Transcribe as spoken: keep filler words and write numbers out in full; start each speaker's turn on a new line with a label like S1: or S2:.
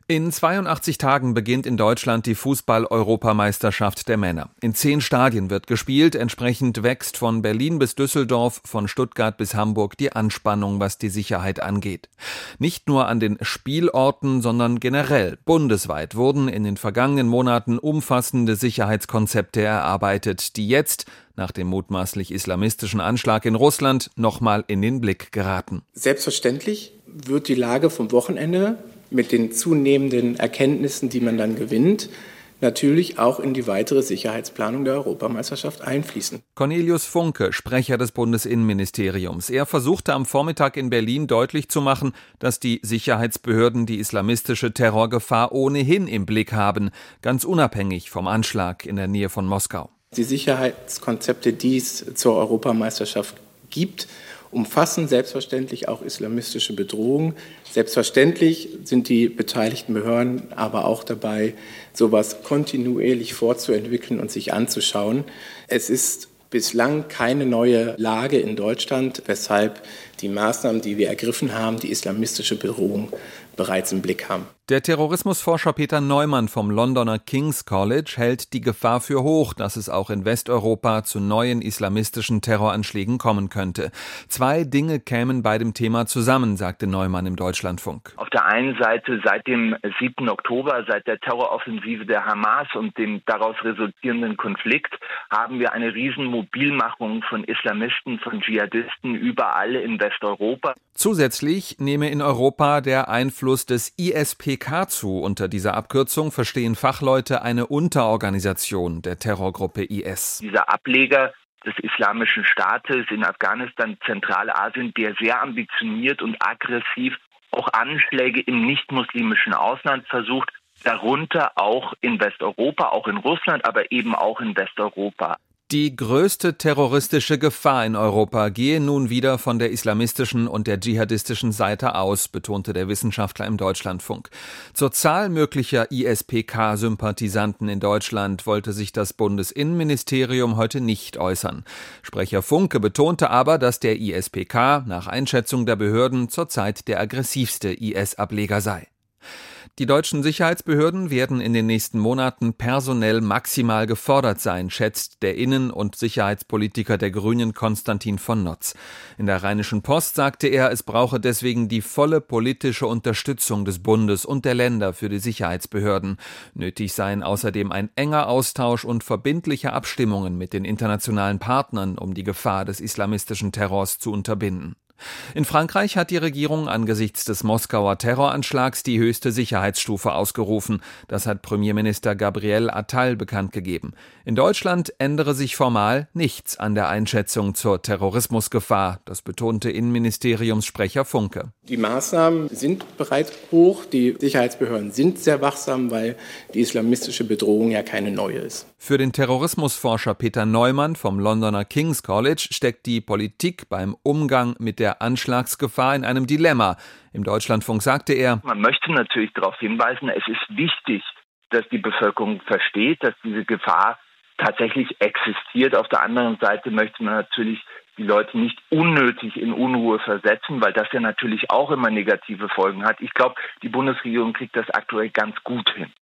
S1: In zweiundachtzig Tagen beginnt in Deutschland die Fußball-Europameisterschaft der Männer. In zehn Stadien wird gespielt, entsprechend wächst von Berlin bis Düsseldorf, von Stuttgart bis Hamburg die Anspannung, was die Sicherheit angeht. Nicht nur an den Spielorten, sondern generell bundesweit wurden in den vergangenen Monaten umfassende Sicherheitskonzepte erarbeitet, die jetzt, nach dem mutmaßlich islamistischen Anschlag in Russland, nochmal in den Blick geraten.
S2: Selbstverständlich wird die Lage vom Wochenende mit den zunehmenden Erkenntnissen, die man dann gewinnt, natürlich auch in die weitere Sicherheitsplanung der Europameisterschaft einfließen.
S1: Cornelius Funke, Sprecher des Bundesinnenministeriums. Er versuchte am Vormittag in Berlin deutlich zu machen, dass die Sicherheitsbehörden die islamistische Terrorgefahr ohnehin im Blick haben, ganz unabhängig vom Anschlag in der Nähe von Moskau.
S2: Die Sicherheitskonzepte, die es zur Europameisterschaft gibt, umfassen selbstverständlich auch islamistische Bedrohungen. Selbstverständlich sind die beteiligten Behörden aber auch dabei, sowas kontinuierlich fortzuentwickeln und sich anzuschauen. Es ist bislang keine neue Lage in Deutschland, weshalb die Maßnahmen, die wir ergriffen haben, die islamistische Bedrohung bereits im Blick haben.
S1: Der Terrorismusforscher Peter Neumann vom Londoner King's College hält die Gefahr für hoch, dass es auch in Westeuropa zu neuen islamistischen Terroranschlägen kommen könnte. Zwei Dinge kämen bei dem Thema zusammen, sagte Neumann im Deutschlandfunk.
S3: Auf der einen Seite seit dem siebten Oktober, seit der Terroroffensive der Hamas und dem daraus resultierenden Konflikt, haben wir eine riesen Mobilmachung von Islamisten, von Dschihadisten überall in Westeuropa.
S1: Zusätzlich nehme in Europa der Einfluss des I S P K zu. Unter dieser Abkürzung verstehen Fachleute eine Unterorganisation der Terrorgruppe I S.
S3: Dieser Ableger des Islamischen Staates in Afghanistan, Zentralasien, der sehr ambitioniert und aggressiv auch Anschläge im nicht-muslimischen Ausland versucht, darunter auch in Westeuropa, auch in Russland, aber eben auch in Westeuropa.
S1: Die größte terroristische Gefahr in Europa gehe nun wieder von der islamistischen und der dschihadistischen Seite aus, betonte der Wissenschaftler im Deutschlandfunk. Zur Zahl möglicher I S P K-Sympathisanten in Deutschland wollte sich das Bundesinnenministerium heute nicht äußern. Sprecher Funke betonte aber, dass der I S P K nach Einschätzung der Behörden zurzeit der aggressivste I S-Ableger sei. Die deutschen Sicherheitsbehörden werden in den nächsten Monaten personell maximal gefordert sein, schätzt der Innen- und Sicherheitspolitiker der Grünen Konstantin von Notz. In der Rheinischen Post sagte er, es brauche deswegen die volle politische Unterstützung des Bundes und der Länder für die Sicherheitsbehörden. Nötig seien außerdem ein enger Austausch und verbindliche Abstimmungen mit den internationalen Partnern, um die Gefahr des islamistischen Terrors zu unterbinden. In Frankreich hat die Regierung angesichts des Moskauer Terroranschlags die höchste Sicherheitsstufe ausgerufen. Das hat Premierminister Gabriel Attal bekannt gegeben. In Deutschland ändere sich formal nichts an der Einschätzung zur Terrorismusgefahr. Das betonte Innenministeriumssprecher Funke.
S2: Die Maßnahmen sind bereits hoch. Die Sicherheitsbehörden sind sehr wachsam, weil die islamistische Bedrohung ja keine neue ist.
S1: Für den Terrorismusforscher Peter Neumann vom Londoner King's College steckt die Politik beim Umgang mit der Anschlagsgefahr in einem Dilemma. Im Deutschlandfunk sagte er:
S3: Man möchte natürlich darauf hinweisen, es ist wichtig, dass die Bevölkerung versteht, dass diese Gefahr tatsächlich existiert. Auf der anderen Seite möchte man natürlich die Leute nicht unnötig in Unruhe versetzen, weil das ja natürlich auch immer negative Folgen hat. Ich glaube, die Bundesregierung kriegt das aktuell ganz gut hin.